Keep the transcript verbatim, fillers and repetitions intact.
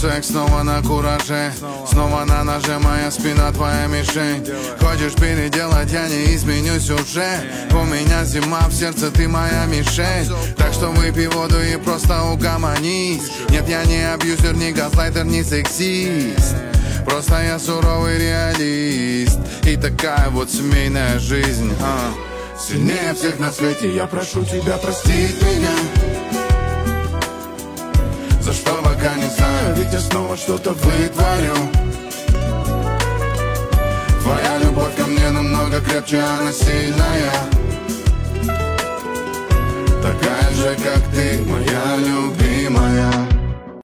секс снова на кураже, снова на ноже, моя спина твоя мишень. Хочешь переделать, я не изменюсь уже. У меня зима в сердце, ты моя мишень. Так что выпей воду и просто угомонись. Нет, я не абьюзер, не газлайтер, не сексист. Просто я суровый реалист. И такая вот семейная жизнь, а. Сильнее всех на свете я прошу тебя простить меня. За что пока не знаю, ведь я снова что-то вытворю. Твоя любовь ко мне намного крепче, она сильная. Такая же, как ты, моя любовь.